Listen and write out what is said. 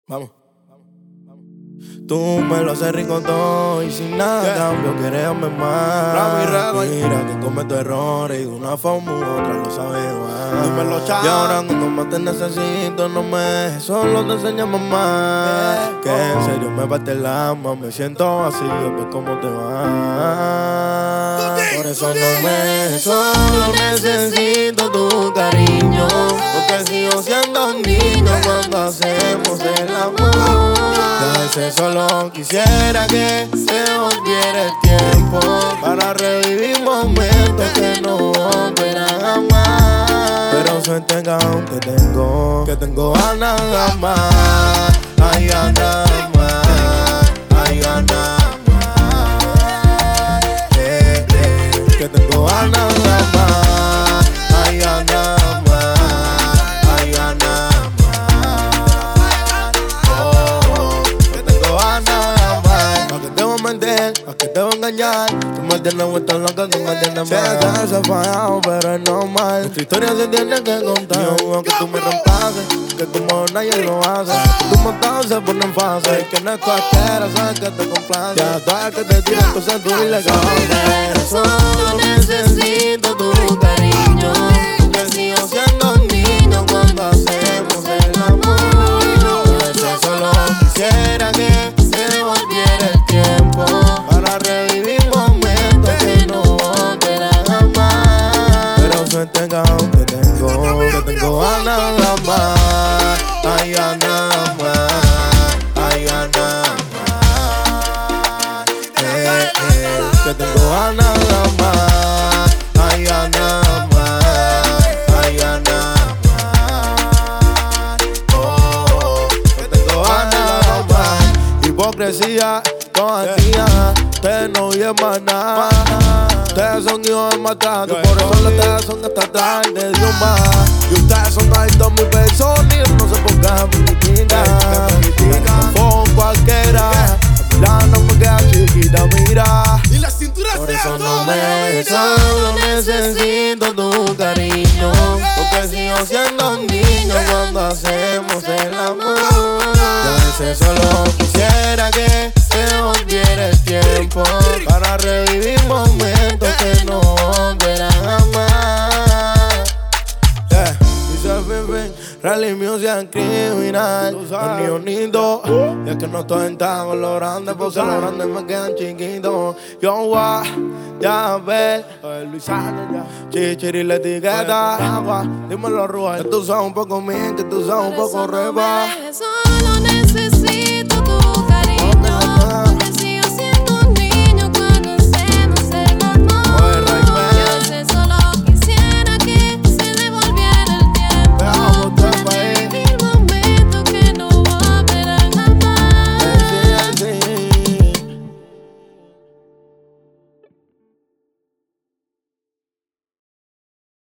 Vamos. Tú me lo haces rico todo y sin nada cambio, quieres amarme más. Mira que cometo errores y de una forma u otra lo sabes más. Y ahora cuando más te necesito no me dejes solo, te enseñamos más. Que en serio me parte el alma, me siento vacío, pues cómo te va. Por eso no me dejes solo, necesito tu cariño. Porque sigo siendo un niño cuando hacemos el amor. A veces solo quisiera que se volviera el tiempo para revivir momentos que no volverán jamás. Pero suerte que aún te tengo, que tengo ganas de amar. Hay ganas de amar, hay ganas de amar. Que tengo ganas de amar, hay ganas de amar, hay ganas de amar. ¿A qué te voy a engañar? Tú me tienes vuelta loca, tú me tienes mal. Sé que se ha fallado, pero es normal. Nuestra historia se tiene que contar. Yo que tú me reemplaces, que como nadie lo hace. Tus montados se ponen fácil, que no es cualquiera, sabes que te complace. Ya sabes que te tiras, entonces tú dile que vas. Solo necesito tu cariño, porque sigo siendo un niño cuando hacemos el amor. A veces solo quisiera que se volviera el tiempo para revivir momentos que no volverán jamás. Pero suerte que aún te tengo ganas de amar. Hay ganas de amar, hay ganas de amar. Que tengo ganas de amar. Hay ganas de amar, hay ganas de amar. Que tengo ganas de amar. Hipocresía toda el día, ustedes no oyen más nada. Ustedes son hijos de maltrato, por eso ustedes son hasta tarde, Dios más. Y ustedes son adictos a mi persona y no sé por qué me critican. Con cualquiera, la no me queda chiquita, mira. Y la cintura por eso no me solo necesito tu cariño, porque sigo siendo un niño cuando hacemos el amor. Y a veces solo quisiera que se volviera el tiempo para revivir momentos que no volverán jamás. Dice Fifi, Rally Music criminal, Nionito. Y es que no estoy entrando en lo grande, porque los grandes me quedan chiquitos. Yo voy ya ver, Luisano, Chichiri la etiqueta. Dímelo, Ruel, que tú sabes un poco bien, que tú sabes un poco reba.